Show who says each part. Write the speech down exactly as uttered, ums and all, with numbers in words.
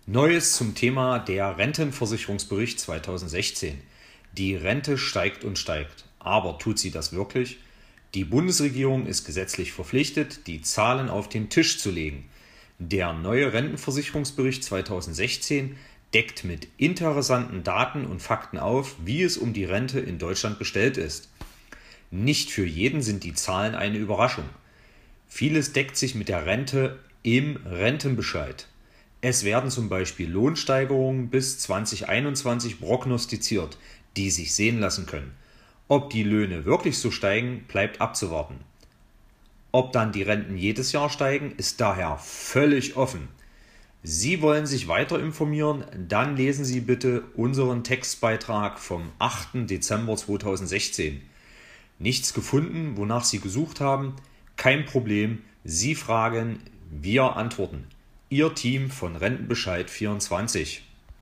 Speaker 1: Neues zum Thema der Rentenversicherungsbericht zweitausendsechzehn. Die Rente steigt und steigt. Aber tut sie das wirklich? Die Bundesregierung ist gesetzlich verpflichtet, die Zahlen auf den Tisch zu legen. Der neue Rentenversicherungsbericht zweitausendsechzehn deckt mit interessanten Daten und Fakten auf, wie es um die Rente in Deutschland bestellt ist. Nicht für jeden sind die Zahlen eine Überraschung. Vieles deckt sich mit der Rente im Rentenbescheid. Es werden zum Beispiel Lohnsteigerungen bis zweitausendeinundzwanzig prognostiziert, die sich sehen lassen können. Ob die Löhne wirklich so steigen, bleibt abzuwarten. Ob dann die Renten jedes Jahr steigen, ist daher völlig offen. Sie wollen sich weiter informieren, dann lesen Sie bitte unseren Textbeitrag vom achten Dezember zweitausendsechzehn. Nichts gefunden, wonach Sie gesucht haben? Kein Problem, Sie fragen, wir antworten. Ihr Team von Rentenbescheid vierundzwanzig.